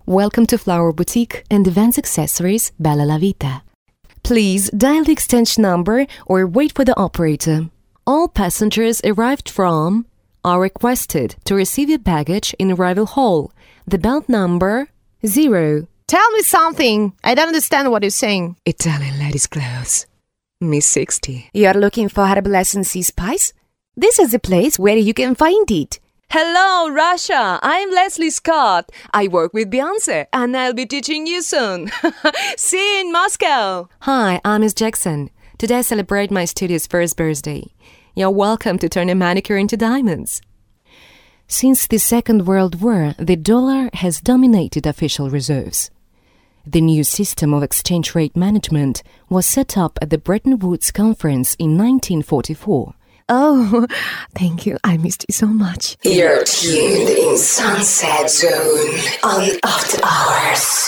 Welcome to Flower Boutique and Events Accessories Bella La Vita. Please dial the extension number or wait for the operator. All passengers arrived from are requested to receive your baggage in arrival hall. The belt number 0. Tell me something. I don't understand what you're saying. Italian ladies' clothes. Miss 60. You're looking for Herbal Sea Spice? This is the place where you can find it. Hello, Russia. I'm Leslie Scott. I work with Beyonce, and I'll be teaching you soon. See you in Moscow. Hi, I'm Miss Jackson. Today I celebrate my studio's first birthday. You're welcome to turn a manicure into diamonds. Since the Second World War, the dollar has dominated official reserves. The new system of exchange rate management was set up at the Bretton Woods Conference in 1944. Oh, thank you. I missed you so much. You're tuned in Sunset Zone on After Hours.